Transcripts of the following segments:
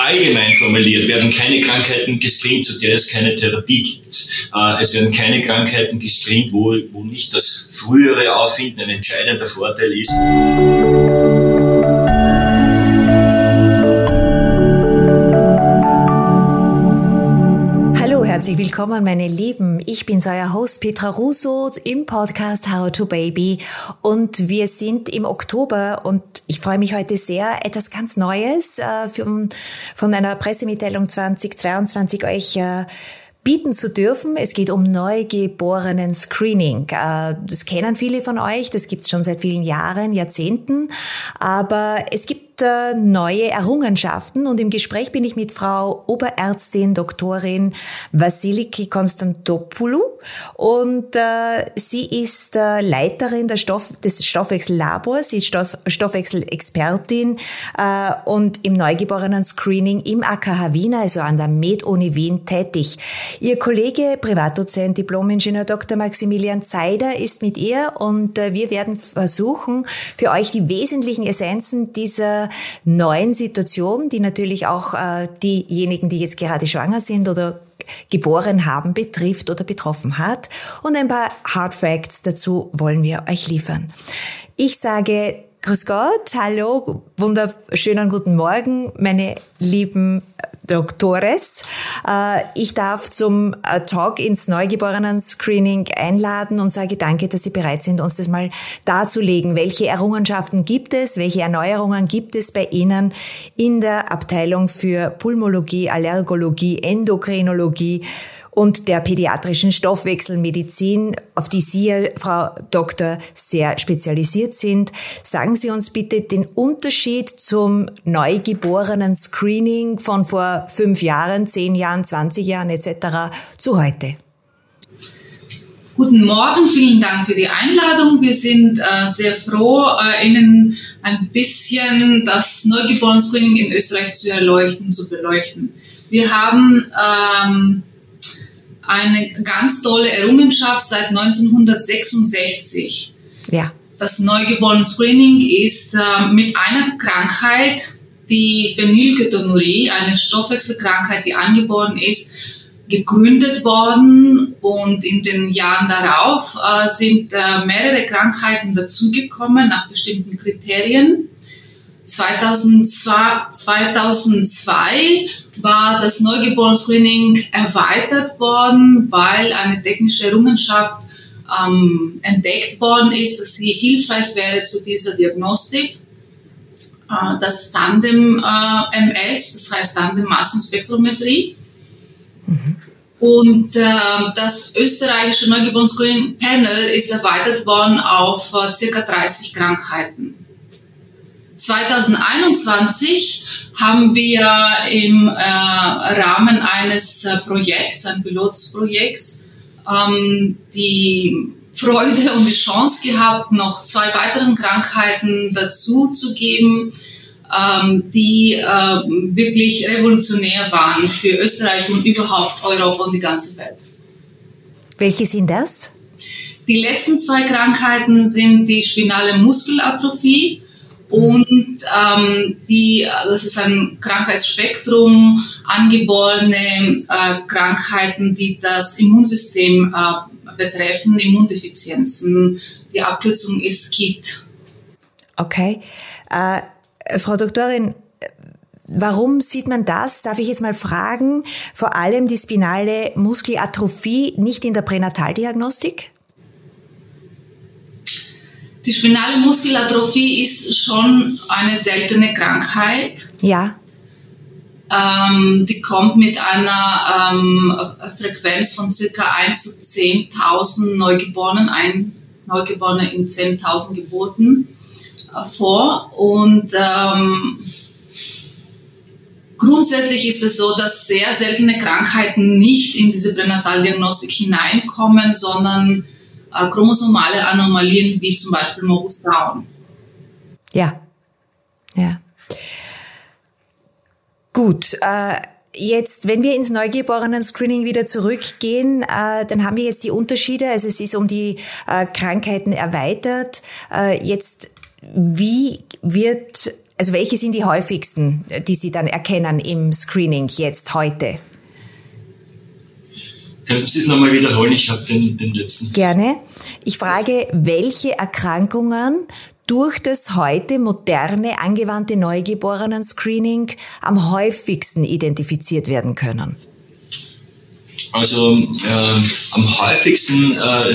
allgemein formuliert werden keine Krankheiten gescreent, zu der es keine Therapie gibt. Es werden keine Krankheiten gescreent, wo nicht das frühere Auffinden ein entscheidender Vorteil ist. Herzlich willkommen, meine Lieben. Ich bin euer Host Petra Russo im Podcast How to Baby und wir sind im Oktober und ich freue mich heute sehr, etwas ganz Neues von einer Pressemitteilung 2022 euch bieten zu dürfen. Es geht um Neugeborenen-Screening. Das kennen viele von euch, das gibt's schon seit vielen Jahren, Jahrzehnten, aber es gibt neue Errungenschaften und im Gespräch bin ich mit Frau Oberärztin Doktorin Vassiliki Konstantopoulou und sie ist Leiterin des Stoffwechsellabors, sie ist Stoffwechselexpertin und im Neugeborenen-Screening im AKH Wien, also an der Med-Uni Wien, tätig. Ihr Kollege, Privatdozent, Diplom-Ingenieur Dr. Maximilian Zeider ist mit ihr und wir werden versuchen, für euch die wesentlichen Essenzen dieser neuen Situation, die natürlich auch diejenigen, die jetzt gerade schwanger sind oder geboren haben, betrifft oder betroffen hat. Und ein paar Hard Facts dazu wollen wir euch liefern. Ich sage Grüß Gott, hallo, wunderschönen guten Morgen, meine lieben Doktores. Ich darf zum Talk ins Neugeborenen-Screening einladen und sage danke, dass Sie bereit sind, uns das mal darzulegen. Welche Errungenschaften gibt es, welche Erneuerungen gibt es bei Ihnen in der Abteilung für Pulmologie, Allergologie, Endokrinologie und der pädiatrischen Stoffwechselmedizin, auf die Sie, Frau Doktor, sehr spezialisiert sind. Sagen Sie uns bitte den Unterschied zum Neugeborenen-Screening von vor 5 Jahren, 10 Jahren, 20 Jahren etc. zu heute. Guten Morgen, vielen Dank für die Einladung. Wir sind sehr froh, Ihnen ein bisschen das Neugeborenen-Screening in Österreich zu beleuchten. Wir haben eine ganz tolle Errungenschaft seit 1966. Ja. Das Neugeborenen-Screening ist mit einer Krankheit, die Phenylketonurie, eine Stoffwechselkrankheit, die angeboren ist, gegründet worden und in den Jahren darauf sind mehrere Krankheiten dazugekommen nach bestimmten Kriterien. 2002 war das Neugeborenen-Screening erweitert worden, weil eine technische Errungenschaft entdeckt worden ist, dass sie hilfreich wäre zu dieser Diagnostik. Das Tandem-MS, das heißt Tandem-Massenspektrometrie. Mhm. Und das österreichische Neugeborenen-Screening-Panel ist erweitert worden auf ca. 30 Krankheiten. 2021 haben wir im Rahmen eines Projekts, ein Pilotprojekts, die Freude und die Chance gehabt, noch 2 weiteren Krankheiten dazu zu geben, die wirklich revolutionär waren für Österreich und überhaupt Europa und die ganze Welt. Welche sind das? Die letzten 2 Krankheiten sind die spinale Muskelatrophie und das ist ein Krankheitsspektrum, angeborene Krankheiten, die das Immunsystem betreffen, Immundefizienzen. Die Abkürzung ist KIT. Okay. Frau Doktorin, warum sieht man das, darf ich jetzt mal fragen, vor allem die spinale Muskelatrophie nicht in der Pränataldiagnostik? Die spinale Muskelatrophie ist schon eine seltene Krankheit. Ja. Die kommt mit einer Frequenz von ca. 1 zu 10.000 Neugeborenen, ein Neugeborene in 10.000 Geburten vor. Und grundsätzlich ist es so, dass sehr seltene Krankheiten nicht in diese Pränataldiagnostik hineinkommen, sondern chromosomale Anomalien wie zum Beispiel Morbus Down. Ja. Gut, jetzt, wenn wir ins Neugeborenen-Screening wieder zurückgehen, dann haben wir jetzt die Unterschiede, also es ist um die Krankheiten erweitert. Jetzt, wie wird Also welche sind die häufigsten, die Sie dann erkennen im Screening jetzt, heute? Könnten Sie es nochmal wiederholen? Ich habe den letzten... Gerne. Ich frage, welche Erkrankungen durch das heute moderne, angewandte Neugeborenen-Screening am häufigsten identifiziert werden können? Also am häufigsten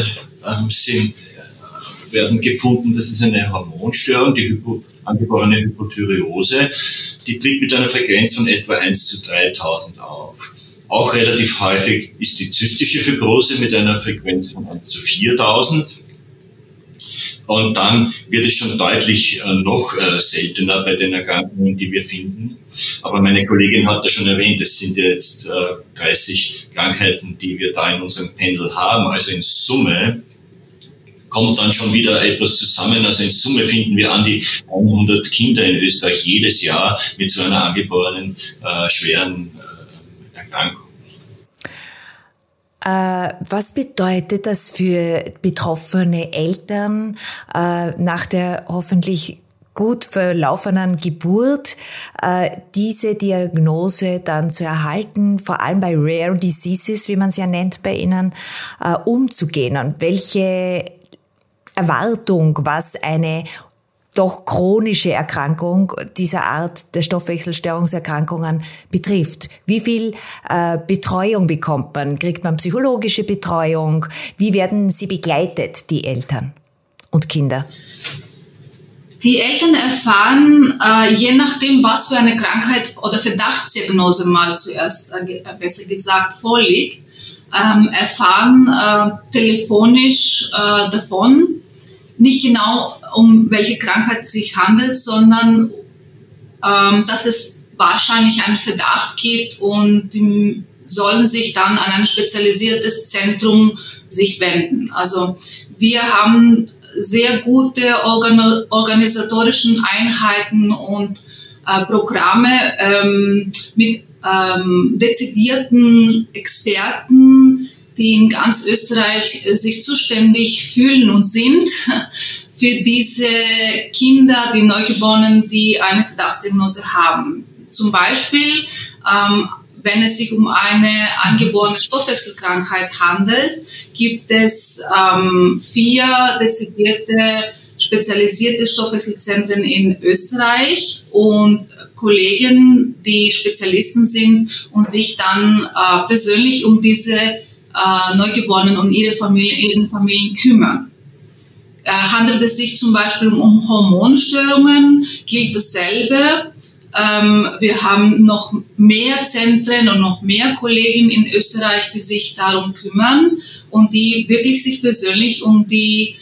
werden gefunden, das ist eine Hormonstörung, die angeborene Hypothyreose. Die tritt mit einer Frequenz von etwa 1 zu 3000 auf. Auch relativ häufig ist die zystische Fibrose mit einer Frequenz von 1 zu 4000. Und dann wird es schon deutlich noch seltener bei den Erkrankungen, die wir finden. Aber meine Kollegin hat ja schon erwähnt, es sind ja jetzt 30 Krankheiten, die wir da in unserem Panel haben. Also in Summe kommt dann schon wieder etwas zusammen. Also in Summe finden wir an die 100 Kinder in Österreich jedes Jahr mit so einer angeborenen schweren Erkrankung. Was bedeutet das für betroffene Eltern nach der hoffentlich gut verlaufenden Geburt, diese Diagnose dann zu erhalten, vor allem bei Rare Diseases, wie man es ja nennt bei Ihnen, umzugehen? Und welche Erwartung, was eine doch chronische Erkrankung dieser Art der Stoffwechselstörungserkrankungen betrifft. Wie viel Betreuung bekommt man? Kriegt man psychologische Betreuung? Wie werden sie begleitet, die Eltern und Kinder? Die Eltern erfahren, je nachdem, was für eine Krankheit oder Verdachtsdiagnose mal zuerst, besser gesagt, vorliegt, erfahren telefonisch davon, nicht genau, um welche Krankheit es sich handelt, sondern dass es wahrscheinlich einen Verdacht gibt und die sollen sich dann an ein spezialisiertes Zentrum sich wenden. Also wir haben sehr gute organisatorischen Einheiten und Programme mit dezidierten Experten, die in ganz Österreich sich zuständig fühlen und sind für diese Kinder, die Neugeborenen, die eine Verdachtsdiagnose haben. Zum Beispiel, wenn es sich um eine angeborene Stoffwechselkrankheit handelt, gibt es 4 dezidierte, spezialisierte Stoffwechselzentren in Österreich und Kollegen, die Spezialisten sind und sich dann persönlich um diese Neugeborenen und ihren Familien kümmern. Handelt es sich zum Beispiel um Hormonstörungen, gilt dasselbe. Wir haben noch mehr Zentren und noch mehr Kollegen in Österreich, die sich darum kümmern und die wirklich sich persönlich um die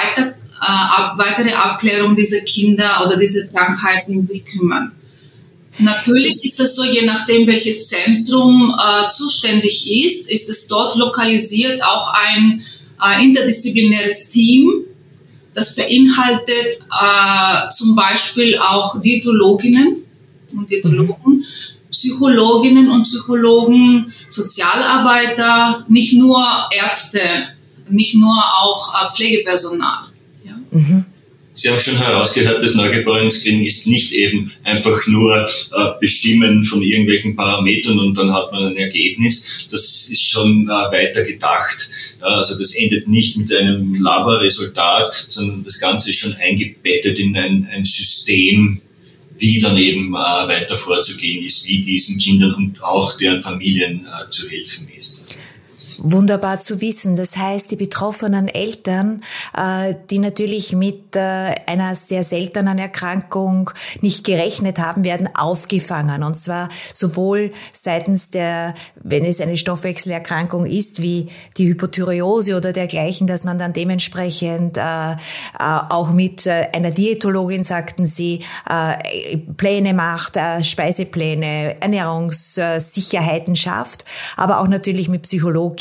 weitere Abklärung dieser Kinder oder dieser Krankheiten sich kümmern. Natürlich ist es so, je nachdem, welches Zentrum zuständig ist es dort lokalisiert auch ein interdisziplinäres Team, das beinhaltet zum Beispiel auch Diätologinnen und Diätologen, Psychologinnen und Psychologen, Sozialarbeiter, nicht nur Ärzte, nicht nur auch Pflegepersonal. Ja. Mhm. Sie haben schon herausgehört, das Neugeborenen-Screening ist nicht eben einfach nur Bestimmen von irgendwelchen Parametern und dann hat man ein Ergebnis. Das ist schon weiter gedacht. Also das endet nicht mit einem Laborresultat, sondern das Ganze ist schon eingebettet in ein System, wie dann eben weiter vorzugehen ist, wie diesen Kindern und auch deren Familien zu helfen ist. Wunderbar zu wissen. Das heißt, die betroffenen Eltern, die natürlich mit einer sehr seltenen Erkrankung nicht gerechnet haben, werden aufgefangen. Und zwar sowohl seitens der, wenn es eine Stoffwechselerkrankung ist, wie die Hypothyreose oder dergleichen, dass man dann dementsprechend auch mit einer Diätologin, sagten Sie, Pläne macht, Speisepläne, Ernährungssicherheiten schafft, aber auch natürlich mit PsychologInnen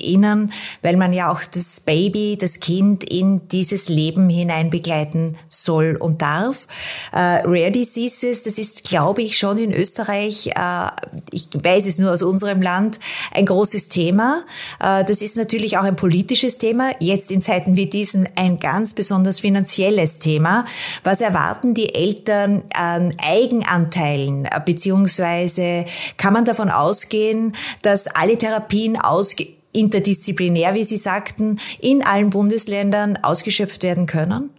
erinnern, weil man ja auch das Baby, das Kind in dieses Leben hinein begleiten soll und darf. Rare Diseases, das ist, glaube ich, schon in Österreich, ich weiß es nur aus unserem Land, ein großes Thema. Das ist natürlich auch ein politisches Thema, jetzt in Zeiten wie diesen ein ganz besonders finanzielles Thema. Was erwarten die Eltern an Eigenanteilen, beziehungsweise kann man davon ausgehen, dass alle Therapien interdisziplinär, wie Sie sagten, in allen Bundesländern ausgeschöpft werden können?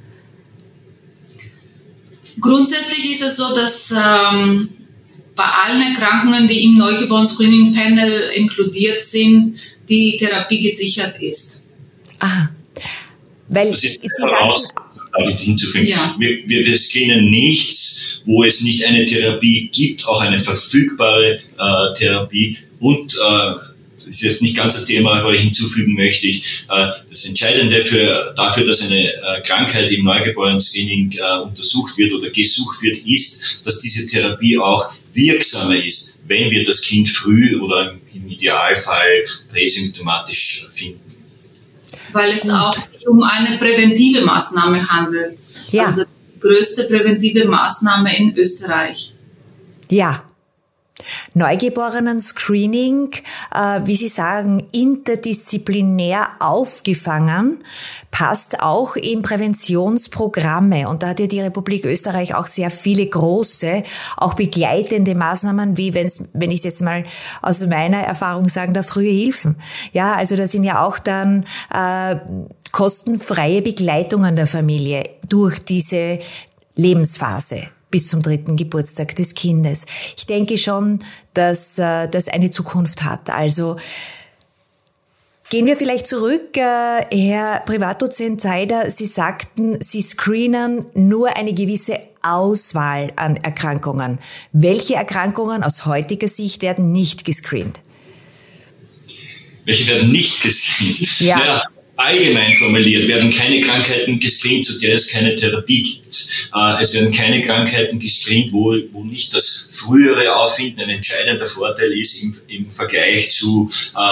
Grundsätzlich ist es so, dass bei allen Erkrankungen, die im Neugeboren-Screening-Panel inkludiert sind, die Therapie gesichert ist. Aha. Weil das ist hinzufügen. Ja. Wir screenen nichts, wo es nicht eine Therapie gibt, auch eine verfügbare Therapie. Und das ist jetzt nicht ganz das Thema, aber hinzufügen möchte ich, das Entscheidende dafür, dass eine Krankheit im Neugeborenen-Screening untersucht wird oder gesucht wird, ist, dass diese Therapie auch wirksamer ist, wenn wir das Kind früh oder im Idealfall präsymptomatisch finden. Weil es auch sich um eine präventive Maßnahme handelt. Ja. Also das ist die größte präventive Maßnahme in Österreich. Ja. Neugeborenen-Screening, wie Sie sagen, interdisziplinär aufgefangen, passt auch in Präventionsprogramme. Und da hat ja die Republik Österreich auch sehr viele große, auch begleitende Maßnahmen, wie wenn ich es jetzt mal aus meiner Erfahrung sagen darf, frühe Hilfen. Ja, also da sind ja auch dann kostenfreie Begleitungen der Familie durch diese Lebensphase bis zum 3. Geburtstag des Kindes. Ich denke schon, dass das eine Zukunft hat. Also gehen wir vielleicht zurück, Herr Privatdozent Zeider, Sie sagten, Sie screenen nur eine gewisse Auswahl an Erkrankungen. Welche Erkrankungen aus heutiger Sicht werden nicht gescreent? Welche werden nicht gescreent? Ja, allgemein formuliert werden keine Krankheiten gescreent, zu der es keine Therapie gibt. Es werden keine Krankheiten gescreent, wo nicht das frühere Auffinden ein entscheidender Vorteil ist im Vergleich zu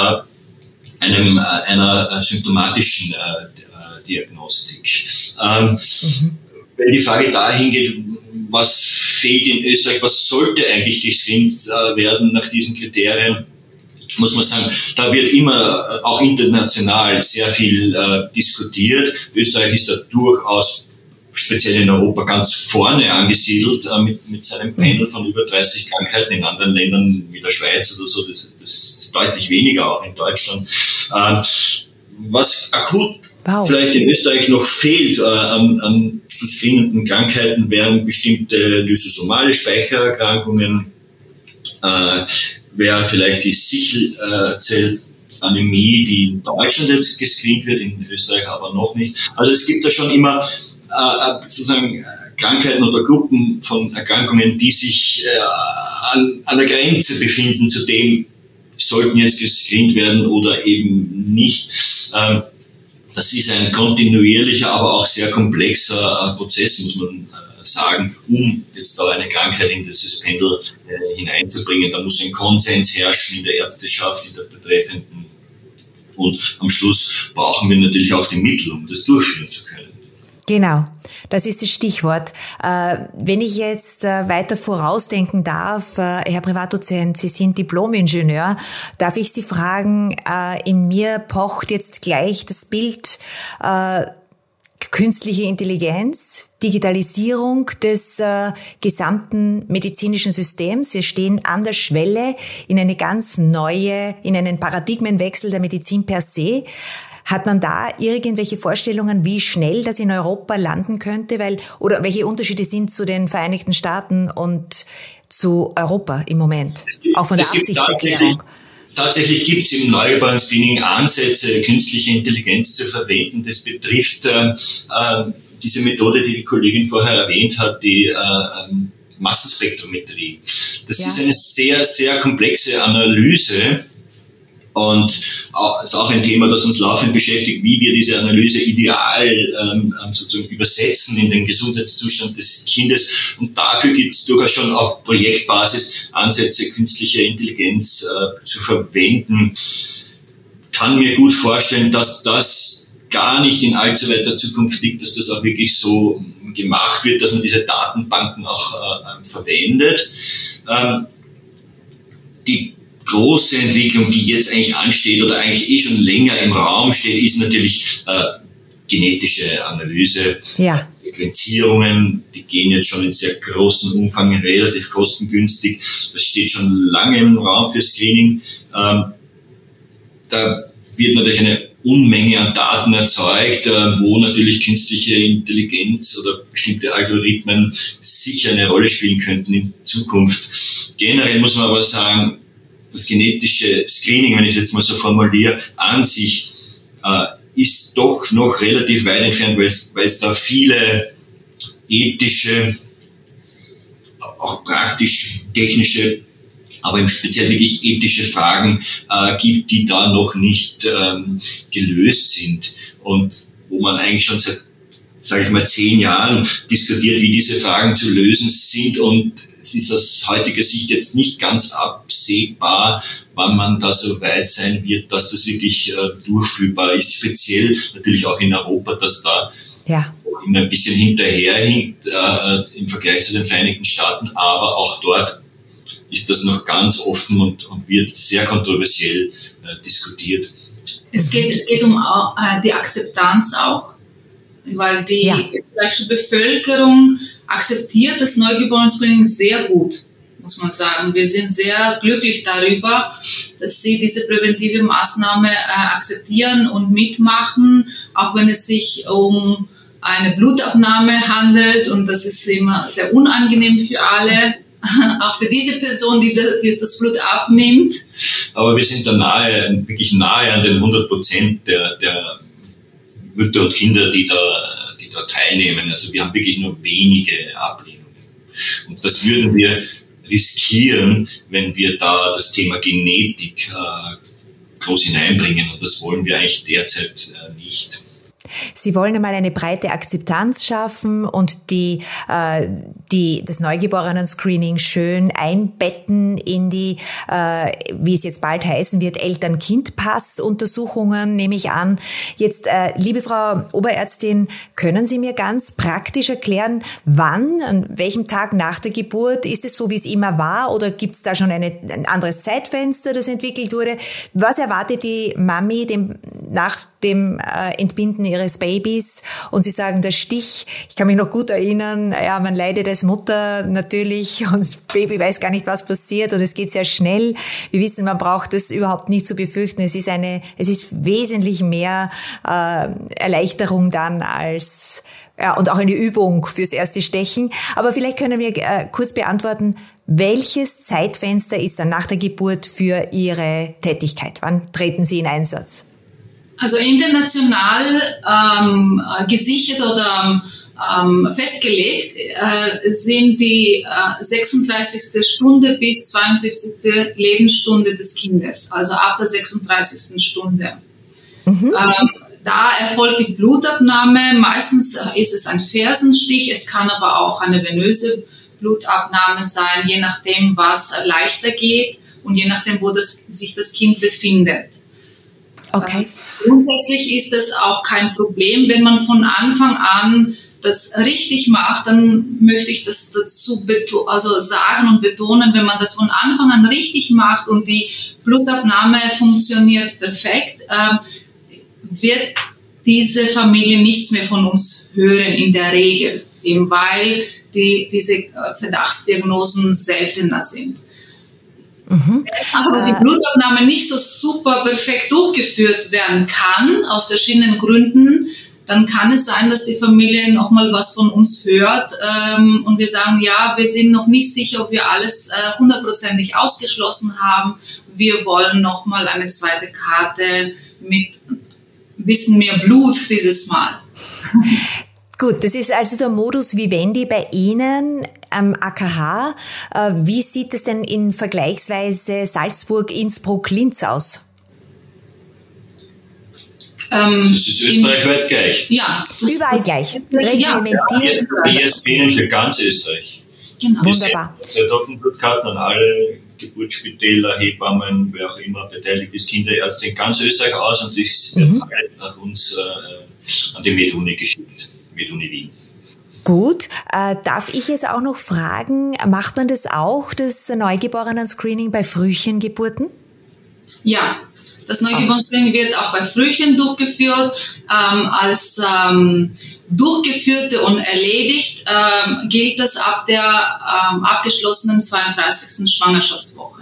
einer symptomatischen Diagnostik. Wenn die Frage dahin geht, was fehlt in Österreich, was sollte eigentlich gescreent werden nach diesen Kriterien, muss man sagen, da wird immer auch international sehr viel diskutiert. Österreich ist da durchaus speziell in Europa ganz vorne angesiedelt mit seinem Pendel von über 30 Krankheiten. In anderen Ländern wie der Schweiz oder so, das ist deutlich weniger, auch in Deutschland. Was akut vielleicht in Österreich noch fehlt an zu screenenden Krankheiten, wären bestimmte lysosomale Speichererkrankungen, wäre vielleicht die Sichelzellanämie, die in Deutschland jetzt gescreent wird, in Österreich aber noch nicht. Also es gibt da schon immer sozusagen Krankheiten oder Gruppen von Erkrankungen, die sich an der Grenze befinden, zu dem sollten jetzt gescreent werden oder eben nicht. Das ist ein kontinuierlicher, aber auch sehr komplexer Prozess, muss man sagen, um jetzt da eine Krankheit in dieses Pendel hineinzubringen. Da muss ein Konsens herrschen in der Ärzteschaft, in der Betreffenden. Und am Schluss brauchen wir natürlich auch die Mittel, um das durchführen zu können. Genau, das ist das Stichwort. Wenn ich jetzt weiter vorausdenken darf, Herr Privatdozent, Sie sind Diplom-Ingenieur, darf ich Sie fragen, in mir pocht jetzt gleich das Bild künstliche Intelligenz, Digitalisierung des gesamten medizinischen Systems. Wir stehen an der Schwelle in eine ganz neue, in einen Paradigmenwechsel der Medizin per se. Hat man da irgendwelche Vorstellungen, wie schnell das in Europa landen könnte? Oder welche Unterschiede sind zu den Vereinigten Staaten und zu Europa im Moment? Auch von der Absichtserklärung. Tatsächlich gibt es im Neugeborenen-Screening Ansätze, künstliche Intelligenz zu verwenden. Das betrifft diese Methode, die die Kollegin vorher erwähnt hat, die Massenspektrometrie. Das ist eine sehr, sehr komplexe Analyse. Und ist auch ein Thema, das uns laufend beschäftigt, wie wir diese Analyse ideal sozusagen übersetzen in den Gesundheitszustand des Kindes. Und dafür gibt es durchaus schon auf Projektbasis Ansätze, künstliche Intelligenz zu verwenden. kann mir gut vorstellen, dass das gar nicht in allzu weiter Zukunft liegt, dass das auch wirklich so gemacht wird, dass man diese Datenbanken auch verwendet. Die große Entwicklung, die jetzt eigentlich ansteht oder eigentlich schon länger im Raum steht, ist natürlich genetische Analyse. Ja. Sequenzierungen, die gehen jetzt schon in sehr großen Umfang, relativ kostengünstig. Das steht schon lange im Raum für Screening. Da wird natürlich eine Unmenge an Daten erzeugt, wo natürlich künstliche Intelligenz oder bestimmte Algorithmen sicher eine Rolle spielen könnten in Zukunft. Generell muss man aber sagen, das genetische Screening, wenn ich es jetzt mal so formuliere, an sich ist doch noch relativ weit entfernt, weil es da viele ethische, auch praktisch technische, aber im Speziell wirklich ethische Fragen gibt, die da noch nicht gelöst sind und wo man eigentlich schon seit, sage ich mal, 10 Jahren diskutiert, wie diese Fragen zu lösen sind, und es ist aus heutiger Sicht jetzt nicht ganz absehbar, wann man da so weit sein wird, dass das wirklich durchführbar ist, speziell natürlich auch in Europa, dass da immer ein bisschen hinterherhinkt im Vergleich zu den Vereinigten Staaten, aber auch dort ist das noch ganz offen und wird sehr kontroversiell diskutiert. Es geht um die Akzeptanz auch, weil die österreichische Bevölkerung akzeptiert das Neugeborenen-Screening sehr gut, muss man sagen. Wir sind sehr glücklich darüber, dass sie diese präventive Maßnahme akzeptieren und mitmachen, auch wenn es sich um eine Blutabnahme handelt, und das ist immer sehr unangenehm für alle. Auch für diese Person, die das Blut abnimmt. Aber wir sind da wirklich nahe an den 100% der Mütter und Kinder, die da teilnehmen. Also wir haben wirklich nur wenige Ablehnungen. Und das würden wir riskieren, wenn wir da das Thema Genetik groß hineinbringen. Und das wollen wir eigentlich derzeit nicht. Sie wollen einmal eine breite Akzeptanz schaffen und das Neugeborenen-Screening schön einbetten in die, wie es jetzt bald heißen wird, Eltern-Kind-Pass-Untersuchungen, nehme ich an. Jetzt, liebe Frau Oberärztin, können Sie mir ganz praktisch erklären, wann, an welchem Tag nach der Geburt, ist es so, wie es immer war, oder gibt es da schon ein anderes Zeitfenster, das entwickelt wurde? Was erwartet die Mami nach dem Entbinden ihres Babys? Und Sie sagen, der Stich, ich kann mich noch gut erinnern, ja, man leidet als Mutter natürlich und das Baby weiß gar nicht, was passiert, und es geht sehr schnell. Wir wissen, man braucht es überhaupt nicht zu befürchten. Es ist wesentlich mehr Erleichterung dann als, und auch eine Übung fürs erste Stechen. Aber vielleicht können wir kurz beantworten, welches Zeitfenster ist dann nach der Geburt für Ihre Tätigkeit? Wann treten Sie in Einsatz? Also international gesichert oder festgelegt sind die 36. Stunde bis 72. Lebensstunde des Kindes, also ab der 36. Stunde. Da erfolgt die Blutabnahme, meistens ist es ein Fersenstich, es kann aber auch eine venöse Blutabnahme sein, je nachdem, was leichter geht und je nachdem, wo sich das Kind befindet. Okay. Grundsätzlich ist es auch kein Problem, wenn man von Anfang an das richtig macht, dann möchte ich das dazu sagen und betonen, wenn man das von Anfang an richtig macht und die Blutabnahme funktioniert perfekt, wird diese Familie nichts mehr von uns hören in der Regel, eben weil diese Verdachtsdiagnosen seltener sind. Aber die Blutabnahme nicht so super perfekt durchgeführt werden kann, aus verschiedenen Gründen, dann kann es sein, dass die Familie nochmal was von uns hört und wir sagen, ja, wir sind noch nicht sicher, ob wir alles 100% ausgeschlossen haben. Wir wollen nochmal eine zweite Karte mit ein bisschen mehr Blut dieses Mal. Gut, das ist also der Modus Vivendi bei Ihnen am AKH. Wie sieht es denn in vergleichsweise Salzburg, Innsbruck, Linz aus? Das ist österreichweit gleich. Ja. Überall gleich. Reglementiert. ESP für ganz Österreich. Genau. Wunderbar. Unsere Doppelblutkarten an alle Geburtsspitäler, Hebammen, wer auch immer beteiligt ist, Kinderärzte in ganz Österreich aus und ist nach uns an die MedUni geschickt, MedUni Wien. Gut, darf ich jetzt auch noch fragen, macht man das auch, das Neugeborenen-Screening bei Frühchengeburten? Ja, das Neugeborenen-Screening wird auch bei Frühchen durchgeführt. Als durchgeführte und erledigt gilt das ab der abgeschlossenen 32. Schwangerschaftswoche.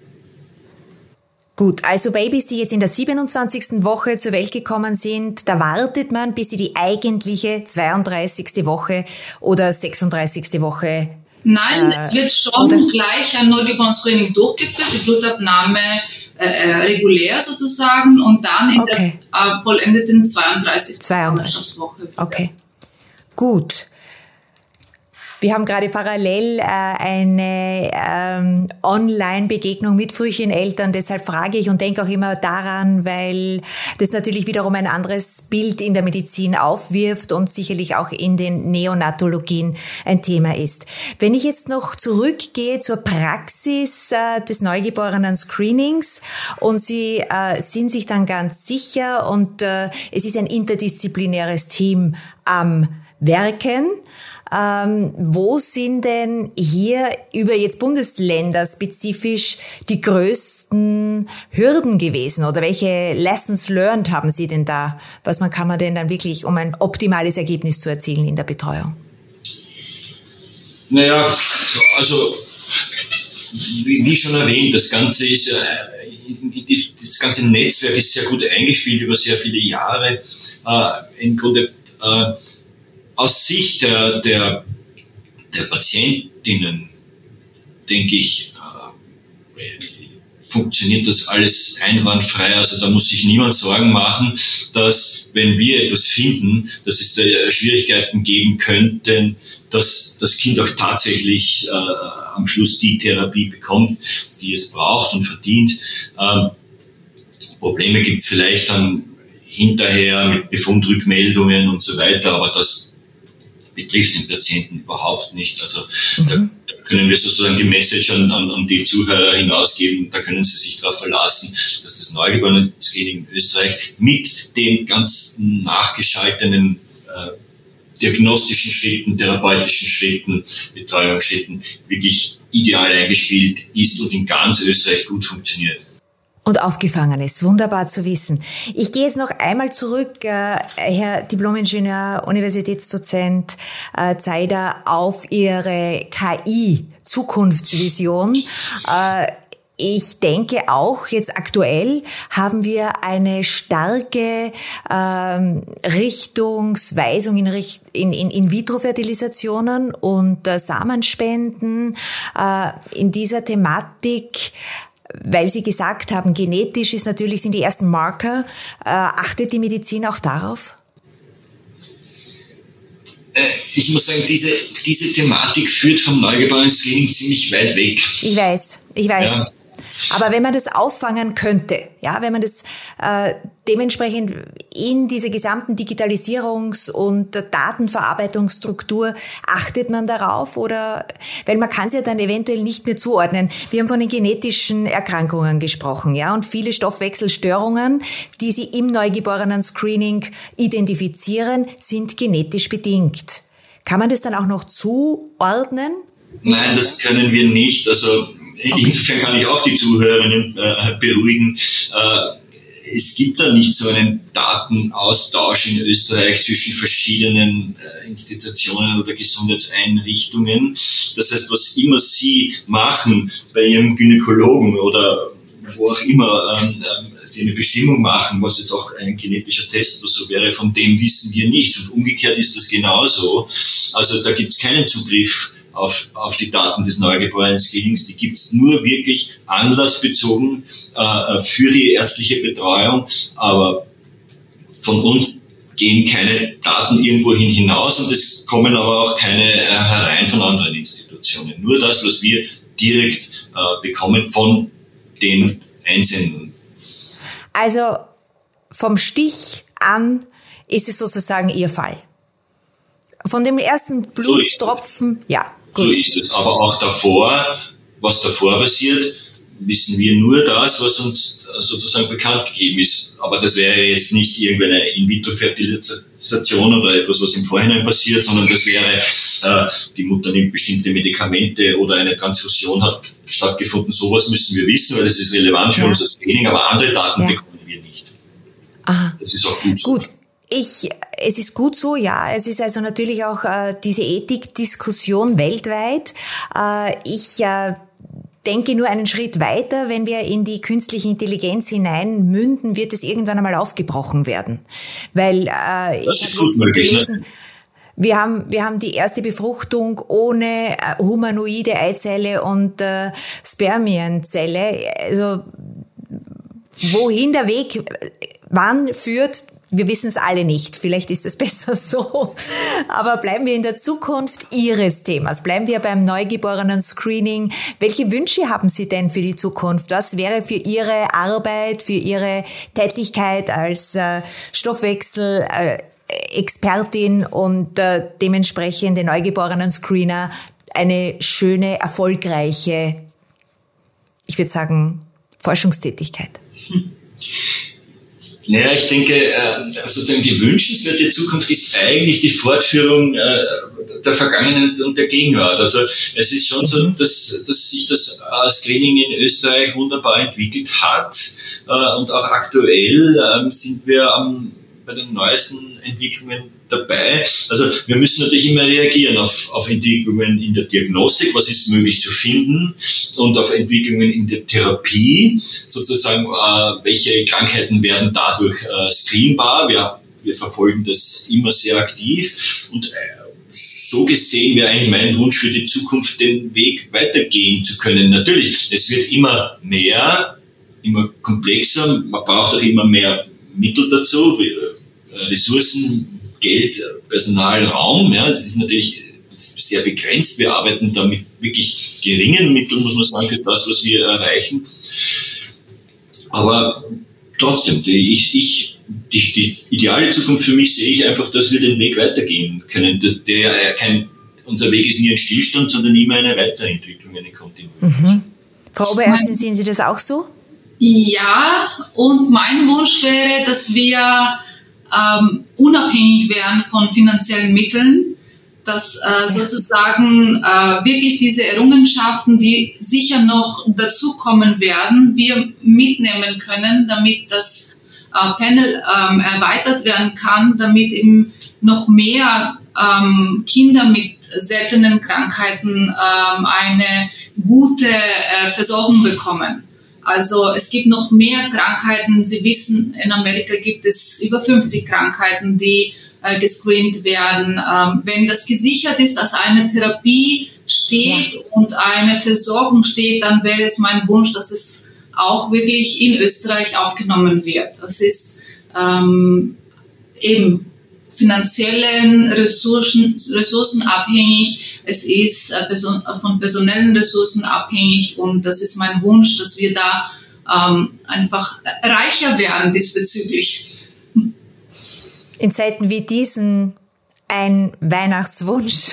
Gut, also Babys, die jetzt in der 27. Woche zur Welt gekommen sind, da wartet man, bis sie die eigentliche 32. Woche oder 36. Woche... Nein, es wird schon gleich ein Neugeborenen-Screening durchgeführt, die Blutabnahme regulär sozusagen und dann in der vollendeten 32. Schwangerschaftswoche. Okay, gut. Wir haben gerade parallel eine Online-Begegnung mit Frühcheneltern, deshalb frage ich und denke auch immer daran, weil das natürlich wiederum ein anderes Bild in der Medizin aufwirft und sicherlich auch in den Neonatologien ein Thema ist. Wenn ich jetzt noch zurückgehe zur Praxis des Neugeborenen-Screenings und Sie sind sich dann ganz sicher und es ist ein interdisziplinäres Team am Werken. Wo sind denn hier über jetzt Bundesländer spezifisch die größten Hürden gewesen oder welche Lessons learned haben Sie denn da? Kann man denn dann wirklich, um ein optimales Ergebnis zu erzielen in der Betreuung? Naja, also wie schon erwähnt, das ganze Netzwerk ist sehr gut eingespielt über sehr viele Jahre. Im Grunde aus Sicht der Patientinnen, denke ich, funktioniert das alles einwandfrei. Also da muss sich niemand Sorgen machen, dass, wenn wir etwas finden, dass es da Schwierigkeiten geben könnten, dass das Kind auch tatsächlich am Schluss die Therapie bekommt, die es braucht und verdient. Probleme gibt es vielleicht dann hinterher mit Befundrückmeldungen und so weiter, aber das betrifft den Patienten überhaupt nicht. Also da können wir sozusagen die Message an die Zuhörer hinausgeben, da können sie sich darauf verlassen, dass das Neugeborenen-Screening in Österreich mit den ganzen nachgeschalteten diagnostischen Schritten, therapeutischen Schritten, Betreuungsschritten wirklich ideal eingespielt ist und in ganz Österreich gut funktioniert. Und aufgefangen ist. Wunderbar zu wissen. Ich gehe jetzt noch einmal zurück, Herr Diplom-Ingenieur, Universitätsdozent Zeider, auf Ihre KI-Zukunftsvision. Ich denke auch, jetzt aktuell haben wir eine starke Richtungsweisung in Vitro-Fertilisationen und Samenspenden in dieser Thematik. Weil Sie gesagt haben, genetisch sind die ersten Marker. Achtet die Medizin auch darauf? Ich muss sagen, diese Thematik führt vom Neugeborenen-Screening ziemlich weit weg. Ich weiß. Ja. Aber wenn man das auffangen könnte, ja, wenn man das dementsprechend in dieser gesamten Digitalisierungs- und Datenverarbeitungsstruktur, achtet man darauf oder, weil man kann es ja dann eventuell nicht mehr zuordnen. Wir haben von den genetischen Erkrankungen gesprochen, ja, und viele Stoffwechselstörungen, die Sie im Neugeborenen-Screening identifizieren, sind genetisch bedingt. Kann man das dann auch noch zuordnen? Nein, das können wir nicht. Also insofern kann ich auch die Zuhörerinnen beruhigen. Es gibt da nicht so einen Datenaustausch in Österreich zwischen verschiedenen Institutionen oder Gesundheitseinrichtungen. Das heißt, was immer Sie machen bei Ihrem Gynäkologen oder wo auch immer Sie eine Bestimmung machen, was jetzt auch ein genetischer Test oder so wäre, von dem wissen wir nichts. Und umgekehrt ist das genauso. Also da gibt es keinen Zugriff auf die Daten des Neugeborenen-Screenings. Die gibt es nur wirklich anlassbezogen für die ärztliche Betreuung, aber von uns gehen keine Daten irgendwohin hinaus und es kommen aber auch keine herein von anderen Institutionen. Nur das, was wir direkt bekommen von den Einsendern. Also vom Stich an ist es sozusagen Ihr Fall. Von dem ersten Blutstropfen, ja. So ist es. Aber auch davor, was davor passiert, wissen wir nur das, was uns sozusagen bekannt gegeben ist. Aber das wäre jetzt nicht irgendeine In-vitro-Fertilisation oder etwas, was im Vorhinein passiert, sondern das wäre, die Mutter nimmt bestimmte Medikamente oder eine Transfusion hat stattgefunden. Sowas müssen wir wissen, weil das ist relevant für unser Screening, aber andere Daten bekommen wir nicht. Aha. Das ist auch gut so. Gut. Es ist gut so, ja. Es ist also natürlich auch diese Ethikdiskussion weltweit. Ich denke nur einen Schritt weiter, wenn wir in die künstliche Intelligenz hinein münden, wird es irgendwann einmal aufgebrochen werden. Weil das ist gut möglich, gelesen, wir haben die erste Befruchtung ohne humanoide Eizelle und Spermienzelle. Also wohin der Weg wann führt, wir wissen es alle nicht. Vielleicht ist es besser so. Aber bleiben wir in der Zukunft Ihres Themas. Bleiben wir beim Neugeborenen-Screening. Welche Wünsche haben Sie denn für die Zukunft? Was wäre für Ihre Arbeit, für Ihre Tätigkeit als Stoffwechsel-Expertin und dementsprechende Neugeborenen-Screener eine schöne, erfolgreiche, ich würde sagen, Forschungstätigkeit? Naja, ich denke, sozusagen die wünschenswerte Zukunft ist eigentlich die Fortführung der Vergangenheit und der Gegenwart. Also es ist schon so, dass sich das Screening in Österreich wunderbar entwickelt hat und auch aktuell sind wir bei den neuesten Entwicklungen dabei. Also wir müssen natürlich immer reagieren auf Entwicklungen in der Diagnostik, was ist möglich zu finden, und auf Entwicklungen in der Therapie, sozusagen welche Krankheiten werden dadurch screenbar. Wir verfolgen das immer sehr aktiv und so gesehen wäre eigentlich mein Wunsch für die Zukunft, den Weg weitergehen zu können. Natürlich, es wird immer mehr, immer komplexer, man braucht auch immer mehr Mittel dazu, Ressourcen, Geld, Personal, Raum. Ja, das ist natürlich sehr begrenzt. Wir arbeiten da mit wirklich geringen Mitteln, muss man sagen, für das, was wir erreichen. Aber trotzdem, die ideale Zukunft für mich sehe ich einfach, dass wir den Weg weitergehen können. Unser Weg ist nie ein Stillstand, sondern immer eine Weiterentwicklung, eine Kontinuität. Frau Oberärztin, sehen Sie das auch so? Ja, und mein Wunsch wäre, dass wir unabhängig werden von finanziellen Mitteln, dass sozusagen wirklich diese Errungenschaften, die sicher noch dazukommen werden, wir mitnehmen können, damit das Panel erweitert werden kann, damit eben noch mehr Kinder mit seltenen Krankheiten eine gute Versorgung bekommen. Also es gibt noch mehr Krankheiten. Sie wissen, in Amerika gibt es über 50 Krankheiten, die gescreent werden. Wenn das gesichert ist, dass eine Therapie steht und eine Versorgung steht, dann wäre es mein Wunsch, dass es auch wirklich in Österreich aufgenommen wird. Das ist eben finanziellen Ressourcen abhängig, es ist von personellen Ressourcen abhängig und das ist mein Wunsch, dass wir da einfach reicher werden diesbezüglich. In Zeiten wie diesen ein Weihnachtswunsch,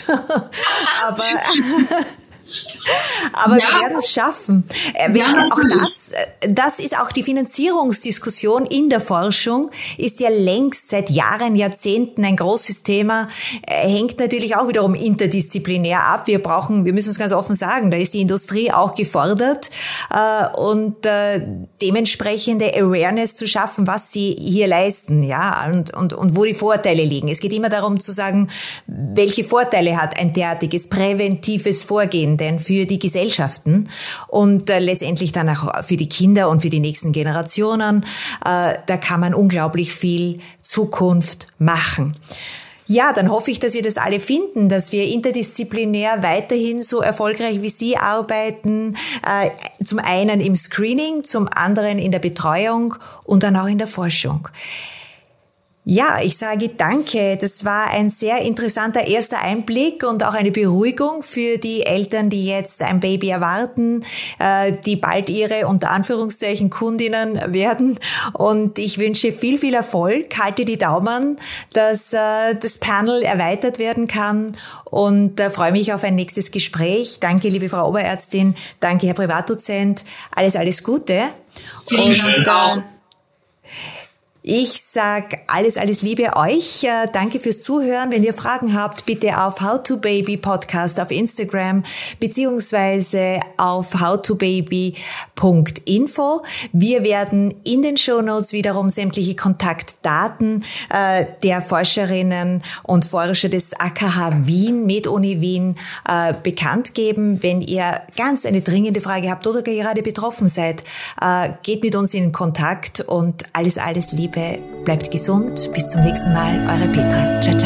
aber wir werden es schaffen. Auch das ist auch die Finanzierungsdiskussion in der Forschung, ist ja längst seit Jahren, Jahrzehnten ein großes Thema, hängt natürlich auch wiederum interdisziplinär ab. Wir müssen es ganz offen sagen, da ist die Industrie auch gefordert und dementsprechende Awareness zu schaffen, was sie hier leisten, ja, und wo die Vorteile liegen. Es geht immer darum zu sagen, welche Vorteile hat ein derartiges präventives Vorgehen denn für die Gesellschaften und letztendlich dann auch für die Kinder und für die nächsten Generationen. Da kann man unglaublich viel Zukunft machen. Ja, dann hoffe ich, dass wir das alle finden, dass wir interdisziplinär weiterhin so erfolgreich wie Sie arbeiten, zum einen im Screening, zum anderen in der Betreuung und dann auch in der Forschung. Ja, ich sage danke. Das war ein sehr interessanter erster Einblick und auch eine Beruhigung für die Eltern, die jetzt ein Baby erwarten, die bald ihre unter Anführungszeichen Kundinnen werden. Und ich wünsche viel, viel Erfolg. Halte die Daumen, dass das Panel erweitert werden kann und freue mich auf ein nächstes Gespräch. Danke, liebe Frau Oberärztin. Danke, Herr Privatdozent. Alles Gute. Vielen Dank auch. Ich sag alles Liebe euch. Danke fürs Zuhören. Wenn ihr Fragen habt, bitte auf How2Baby Podcast auf Instagram beziehungsweise auf howtobaby.info. Wir werden in den Shownotes wiederum sämtliche Kontaktdaten der Forscherinnen und Forscher des AKH Wien, MedUni Wien, bekannt geben. Wenn ihr ganz eine dringende Frage habt oder gerade betroffen seid, geht mit uns in Kontakt und alles Liebe. Bleibt gesund. Bis zum nächsten Mal. Eure Petra. Ciao, ciao.